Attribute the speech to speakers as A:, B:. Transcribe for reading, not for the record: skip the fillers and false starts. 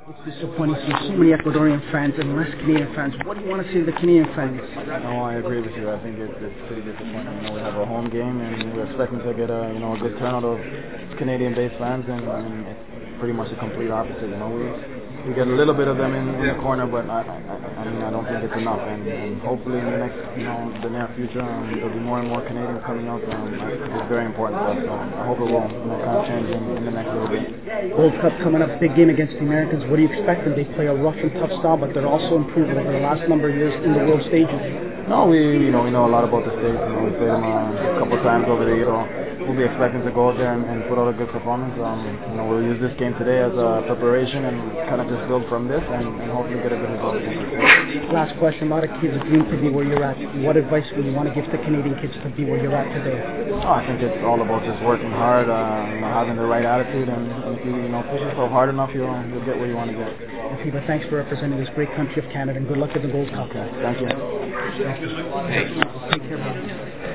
A: It's disappointing to see so many Ecuadorian fans and less Canadian fans. What do you want to see to the Canadian fans?
B: No, I agree with you. I think it's pretty disappointing. We have a home game and we're expecting to get a good turnout of Canadian-based fans, and it's pretty much the complete opposite. We get a little bit of them in the corner, but I don't think it's enough. And hopefully in the next, the near future, there'll be more and more Canadians coming out. It's very important for us. So I hope it will kind of change in the next little bit.
A: Gold Cup coming up, big game against the Americans. What do you expect them? They play a rough and tough style, but they're also improving over the last number of years in the world stages.
B: No, we know a lot about the States. We played them a couple of times over the year. We'll be expecting to go out there and put out a good performance. We'll use this game today as a preparation and kind of just build from this and hopefully get a good result.
A: Last question. A lot of kids dream to be where you're at. What advice would you want to give to Canadian kids to be where you're at today?
B: I think it's all about just working hard, having the right attitude, and if you push yourself hard enough, you'll get where you want to get.
A: Peter, thanks for representing this great country of Canada, and good luck at the Gold Cup.
B: Okay, thank you.
A: Thank you. Take care, buddy.